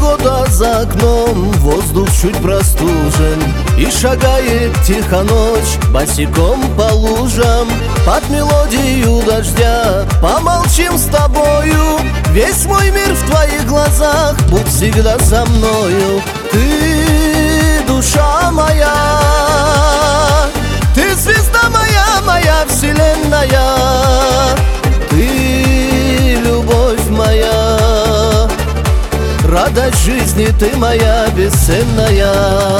Погода за окном, воздух чуть простужен, и шагает тихо ночь босиком по лужам. Под мелодию дождя помолчим с тобою. Весь мой мир в твоих глазах, будь всегда со мною. Ты душа моя, ты звезда моя, моя вселенная. Ты любовь моя, радость жизни, ты моя бесценная.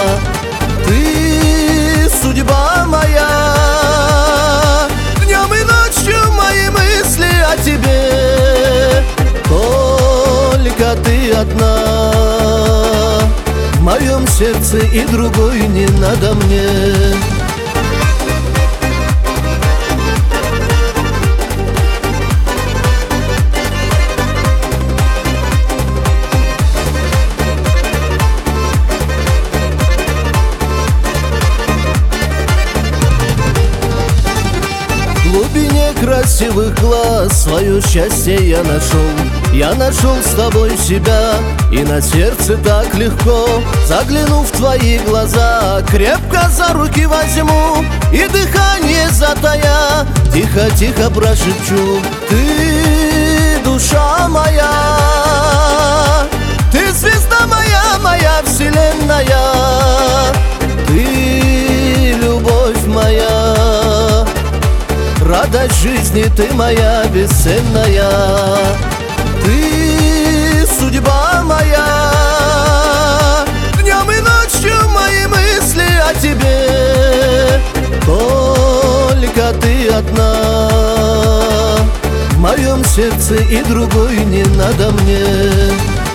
Ты судьба моя, днем и ночью мои мысли о тебе. Только ты одна в моем сердце, и другой не надо мне. В глубине красивых глаз свое счастье я нашел. Я нашел с тобой себя, и на сердце так легко. Заглянув в твои глаза, крепко за руки возьму, и дыхание затая, тихо-тихо прошепчу. Ты душа моя, ты звезда моя, моя вселенная. Ты любовь моя, радость жизни, ты моя бесценная. Ты судьба моя, днем и ночью мои мысли о тебе. Только ты одна в моем сердце, и другой не надо мне.